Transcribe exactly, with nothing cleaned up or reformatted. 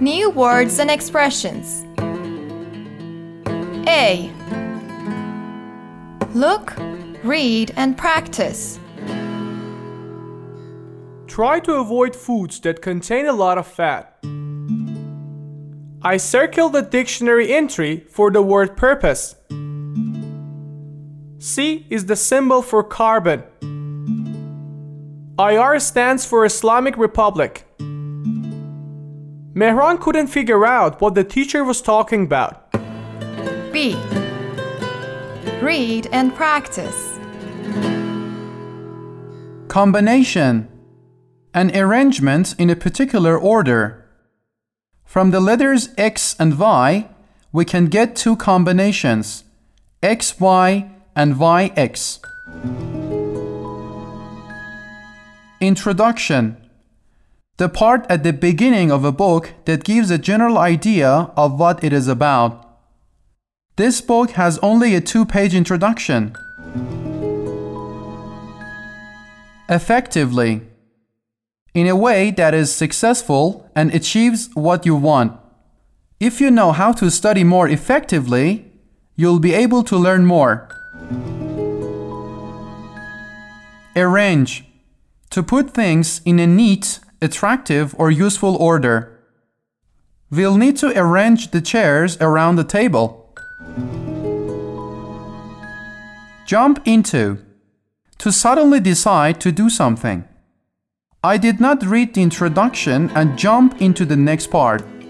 New words and expressions. A. Look, read, and practice. Try to avoid foods that contain a lot of fat. I circled the dictionary entry for the word purpose. C is the symbol for carbon. I R stands for Islamic Republic. Mehran couldn't figure out what the teacher was talking about. B. Read and practice. Combination. An arrangement in a particular order. From the letters X and Y, we can get two combinations, X Y and Y X. Introduction. The part at the beginning of a book that gives a general idea of what it is about. This book has only a two-page introduction. Effectively. In a way that is successful and achieves what you want. If you know how to study more effectively, you'll be able to learn more. Arrange. To put things in a neat, attractive, or useful order. We'll need to arrange the chairs around the table. Jump into. To suddenly decide to do something. I did not read the introduction and jump into the next part.